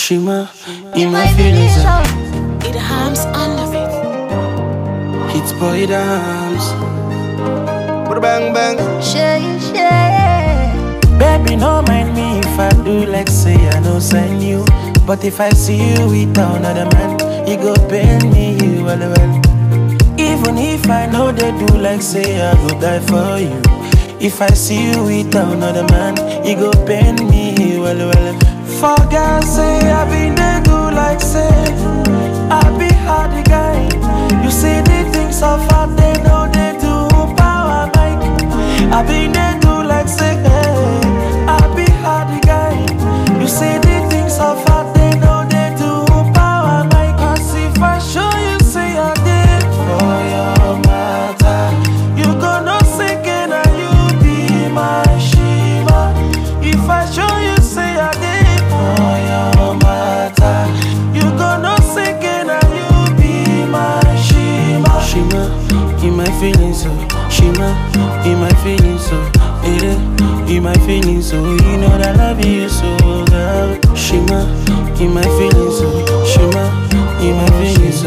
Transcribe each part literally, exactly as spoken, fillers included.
Shima, in my feelings. It harms under it. It's boy the arms. Bang bang. Shay, shay. Baby, no mind me if I do like say I no send you. But if I see you with another man, you go pain me well well. Even if I know they do like say I go die for you. If I see you with another man, you go pain me well well. For God say I been they do like say I be hard guy. You see the things of how they know they do power Mike. I been they do like say I be hard guy. You see the things of how they know they do power Mike. Cause if I show you say I did for your matter, you gonna sing and you be my Shiva. If I show you say I did for your matter, you gonna sing and you be my Shiva. Shima, in my feelings so Shima, in my feelings so yeah, in my feelings so you know that I love you so girl. Shima, in my feelings so Shima, in my feelings so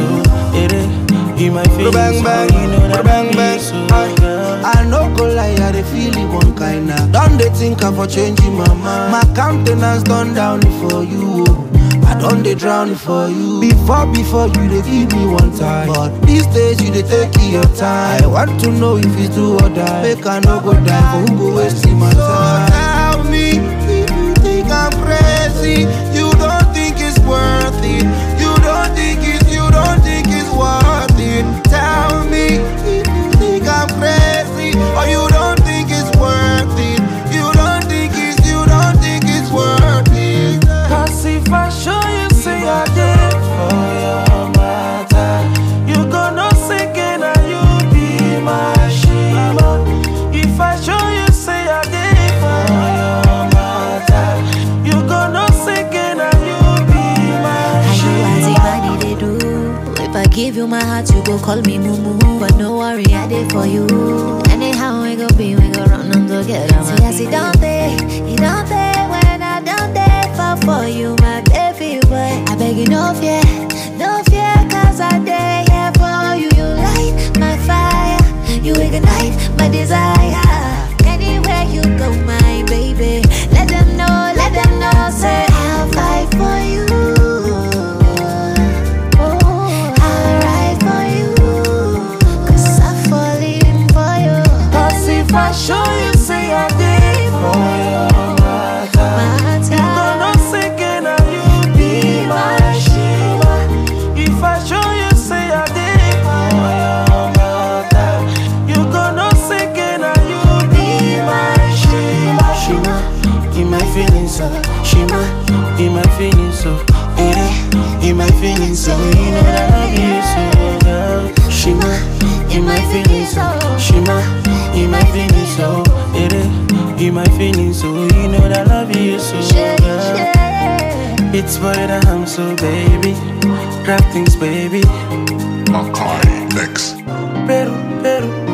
yeah, in my feelings so you know that I love you so girl. I no go lie, I dey feel it one kinda. Don't they think I'm for changing my mind? My countenance done down for you. I done dey drown for you. Before, before you dey give me one time, but these days you dey take your time. I want to know if it's do or die. Make I no go die for who go waste my time. So tell me if you think I'm crazy, you don't think it's worth it. You don't think it's, you don't think it's worth it. Tell me if you think I'm crazy, or you don't think it's worth it. You don't think it's, you don't think it's worth it. Cause if I show you say I did for your matter, you gonna sing and you be my Shiva. If I show you say I did for your matter, you gonna sing and you be my Shiva. I know they do. If I give you my heart, you go call me Mumu. But no worry, I did for you. Anyhow we go be, we go run on together. See, I see down there, you down there when I down there fall for you, my baby boy. I beg you no fear, no fear, cause I dare here for you. You light my fire, you ignite my desire. Anywhere you go, my baby, let them know, let them know, say I'll fight for you. If I show you say I did for your matter, you gonna sing and you be my Shiva. If I show you say I did for your matter, you gonna sing and you be my Shiva. Shima, in my feelings so Shima, in my feelings so yeah, in my feelings so you know that I love you so girl. Shima, in my feelings so Shima, in my feelings so yeah, in my feelings so you know that I love you so girl. It's boy that I'm so baby, grab things baby. Makai Mix. Peru, Peru.